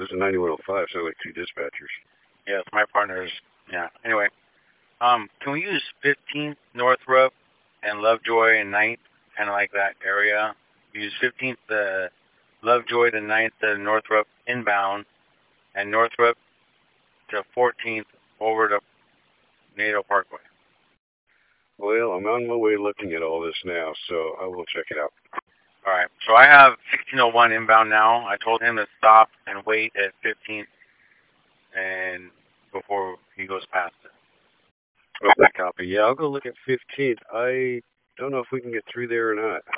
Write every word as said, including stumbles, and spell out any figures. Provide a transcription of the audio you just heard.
this is ninety-one oh five, so like two dispatchers. Yes, my partners. Yeah. Anyway, um, can we use fifteenth Northrop and Lovejoy and ninth, kind of like that area? Use fifteenth to Lovejoy to ninth to Northrop inbound, and Northrop to fourteenth over to NATO Parkway. Well, I'm on my way looking at all this now, so I will check it out. All right. So I have sixteen oh one inbound now. I told him to stop and wait at fifteenth, and before he goes past it. Okay, copy. Yeah, I'll go look at fifteenth. I don't know if we can get through there or not.